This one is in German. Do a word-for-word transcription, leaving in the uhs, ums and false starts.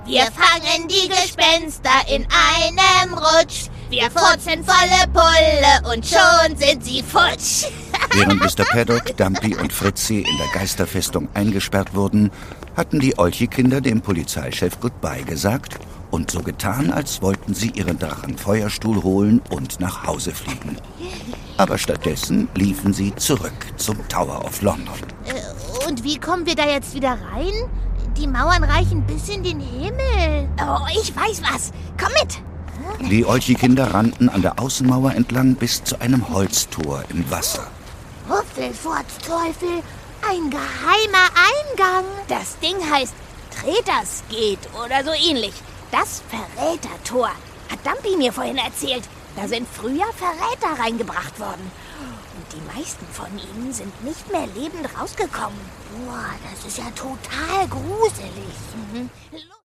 Wir fangen die Gespenster in einem Rutsch. Wir furzen volle Pulle und schon sind sie futsch. Während Mister Paddock, Dumpy und Fritzi in der Geisterfestung eingesperrt wurden, hatten die Olchi-Kinder dem Polizeichef Goodbye gesagt und so getan, als wollten sie ihren Drachenfeuerstuhl holen und nach Hause fliegen. Aber stattdessen liefen sie zurück zum Tower of London. Äh, und wie kommen wir da jetzt wieder rein? Die Mauern reichen bis in den Himmel. Oh, ich weiß was. Komm mit. Die Olchi-Kinder rannten an der Außenmauer entlang bis zu einem Holztor im Wasser. Huffelfortsteufel, ein geheimer Eingang. Das Ding heißt Tretersgate oder so ähnlich. Das Verrätertor, hat Dumpy mir vorhin erzählt. Da sind früher Verräter reingebracht worden. Und die meisten von ihnen sind nicht mehr lebend rausgekommen. Boah, das ist ja total gruselig. Mhm.